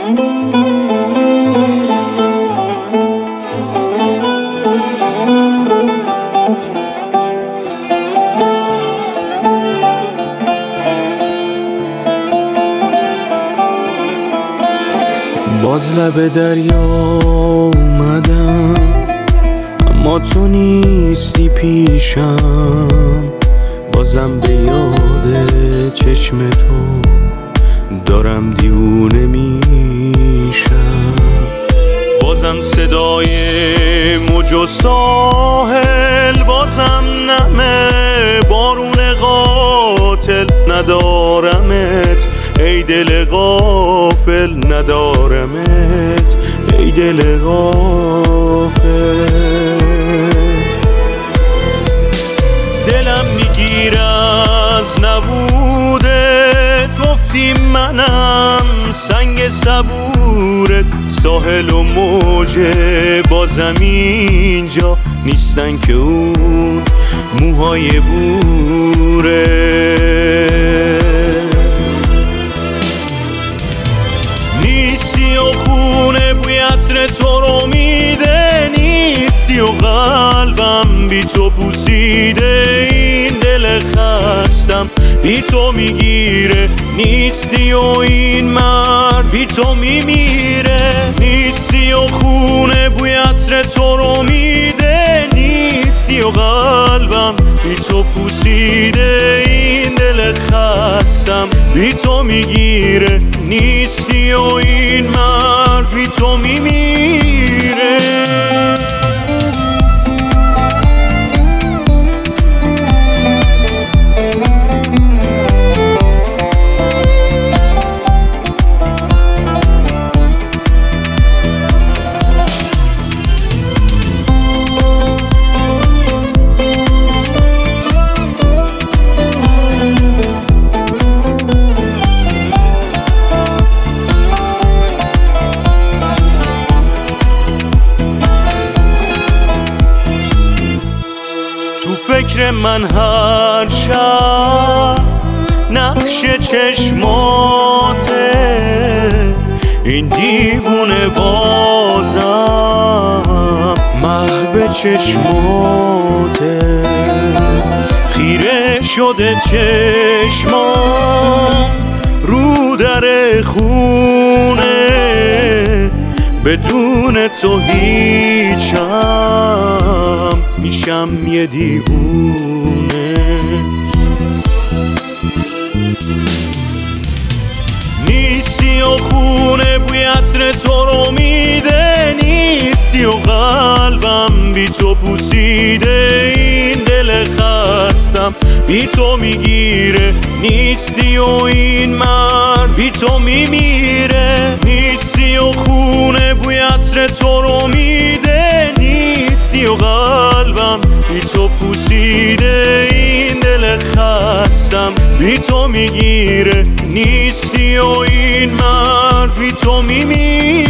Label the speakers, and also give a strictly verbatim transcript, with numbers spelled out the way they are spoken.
Speaker 1: باز لب دریا اومدم، اما تو نیستی پیشم. بازم به یاد چشم تو دارم دیوونه میشم. بازم صدای موج و ساحل، بازم نمه بارون قاتل. ندارمت ای دل غافل، ندارمت ای دل غافل. دلم میگیر از نبودت، گفتی منم سنگ صبورت. ساحل و موجه بازم اینجا نیستن که اون موهای بوره. نیستی و خونه بوی عطر تو رو میده، نیستی و قلبم بی تو پوسیده. این دل خستم بی تو میگیره، نیستی و این مرد بی تو میمیره. نیستی و خونه بوی عطر تو رو میده، نیستی و قلبم بی تو پوسیده. این دل خستم بی تو میگیره، نیستی و این مرد بی تو میمیره. تو فکر من هر شب نقش چشماته، این دیوونه بازم محو چشماته. خیره شده چشمام رو در خونه، بدون تو هیچم میشم یه دیوونه. نیستی و خونه بوی عطر تو رو میده، نیستی و قلبم بی تو پوسیده. این دل خستم بی تو میگیره، نیستی و این مرد بی تو میمیره. نیستی و خونه بوی عطر تو رو میده، نیستی و قلبم بی تو پوسیده. این دل خستم بی تو میگیره، نیستی و این مرد بی تو میمیره.